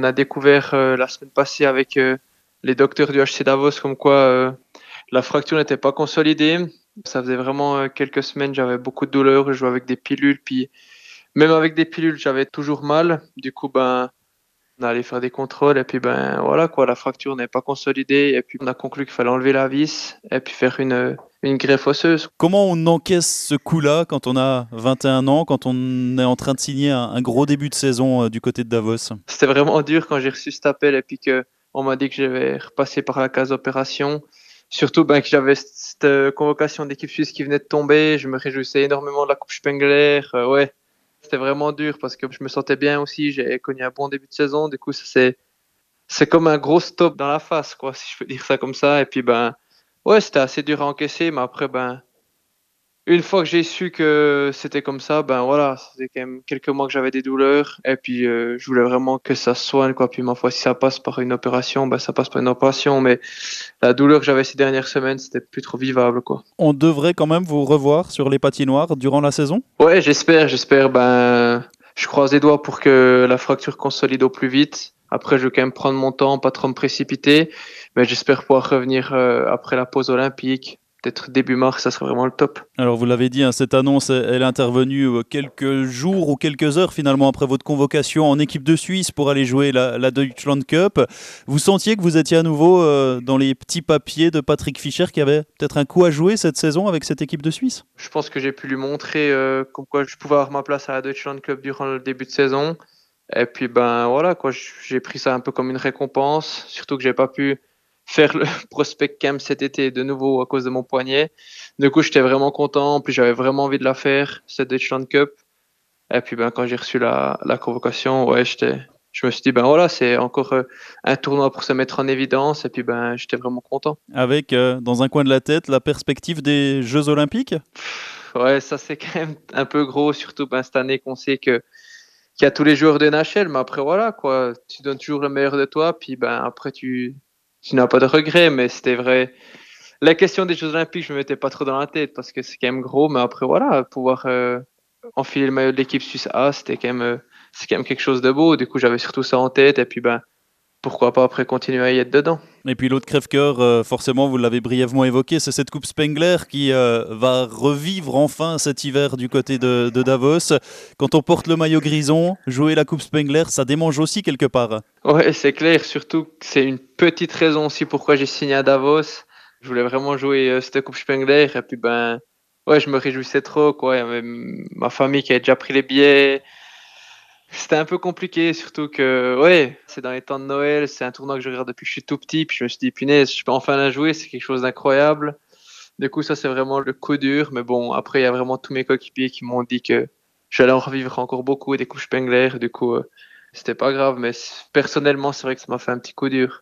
on a découvert la semaine passée avec les docteurs du HC Davos comme quoi la fracture n'était pas consolidée. Ça faisait vraiment quelques semaines, j'avais beaucoup de douleurs, je jouais avec des pilules, puis même avec des pilules, j'avais toujours mal. Du coup, ben, on est allé faire des contrôles et puis ben voilà quoi, la fracture n'est pas consolidée et puis on a conclu qu'il fallait enlever la vis et puis faire une greffe osseuse. Comment on encaisse ce coup-là quand on a 21 ans, quand on est en train de signer un gros début de saison du côté de Davos? C'était vraiment dur quand j'ai reçu cet appel et puis que on m'a dit que je vais repasser par la case opération. Surtout ben, que j'avais cette convocation d'équipe suisse qui venait de tomber. Je me réjouissais énormément de la Coupe Spengler. Ouais, c'était vraiment dur parce que je me sentais bien aussi. J'ai connu un bon début de saison. Du coup, c'est comme un gros stop dans la face, quoi, si je peux dire ça comme ça. Et puis ben, ouais, c'était assez dur à encaisser, mais après ben, une fois que j'ai su que c'était comme ça, ben voilà, c'était quand même quelques mois que j'avais des douleurs et puis je voulais vraiment que ça se soigne quoi. Puis ma foi, si ça passe par une opération, ben ça passe par une opération. Mais la douleur que j'avais ces dernières semaines, c'était plus trop vivable quoi. On devrait quand même vous revoir sur les patinoires durant la saison? Ouais, j'espère. Ben, je croise les doigts pour que la fracture consolide au plus vite. Après, je vais quand même prendre mon temps, pas trop me précipiter. Mais j'espère pouvoir revenir après la pause olympique. Peut-être début mars, ça serait vraiment le top. Alors vous l'avez dit, hein, cette annonce, elle est intervenue quelques jours ou quelques heures finalement après votre convocation en équipe de Suisse pour aller jouer la Deutschland Cup. Vous sentiez que vous étiez à nouveau dans les petits papiers de Patrick Fischer qui avait peut-être un coup à jouer cette saison avec cette équipe de Suisse? Je pense que j'ai pu lui montrer comme quoi je pouvais avoir ma place à la Deutschland Cup durant le début de saison. Et puis ben voilà quoi, j'ai pris ça un peu comme une récompense, surtout que j'ai pas pu faire le prospect camp cet été de nouveau à cause de mon poignet. Du coup, j'étais vraiment content, puis j'avais vraiment envie de la faire cette Deutschland Cup. Et puis ben quand j'ai reçu la convocation, ouais, je me suis dit ben voilà, c'est encore un tournoi pour se mettre en évidence et puis ben j'étais vraiment content. Avec dans un coin de la tête la perspective des Jeux Olympiques? Ouais, ça c'est quand même un peu gros, surtout ben, cette année qu'on sait que qu'il y a tous les joueurs de NHL, mais après voilà quoi, tu donnes toujours le meilleur de toi, puis ben après tu n'as pas de regrets, mais c'était vrai. La question des Jeux Olympiques, je me mettais pas trop dans la tête parce que c'est quand même gros, mais après voilà, pouvoir enfiler le maillot de l'équipe suisse A, c'est quand même quelque chose de beau. Du coup, j'avais surtout ça en tête, et puis ben pourquoi pas après continuer à y être dedans. Et puis l'autre crève-cœur, forcément, vous l'avez brièvement évoqué, c'est cette Coupe Spengler qui va revivre enfin cet hiver du côté de Davos. Quand on porte le maillot grison, jouer la Coupe Spengler, ça démange aussi quelque part. Ouais, c'est clair, surtout que c'est une petite raison aussi pourquoi j'ai signé à Davos. Je voulais vraiment jouer cette Coupe Spengler et puis ben ouais, je me réjouissais trop quoi. Il y avait ma famille qui avait déjà pris les billets. C'était un peu compliqué, surtout que ouais, c'est dans les temps de Noël, c'est un tournoi que je regarde depuis que je suis tout petit, puis je me suis dit punaise, je peux enfin la jouer, c'est quelque chose d'incroyable. Du coup, ça c'est vraiment le coup dur, mais bon, après il y a vraiment tous mes coéquipiers qui m'ont dit que j'allais en revivre encore beaucoup des Coupes Spengler, du coup c'était pas grave, mais personnellement, c'est vrai que ça m'a fait un petit coup dur.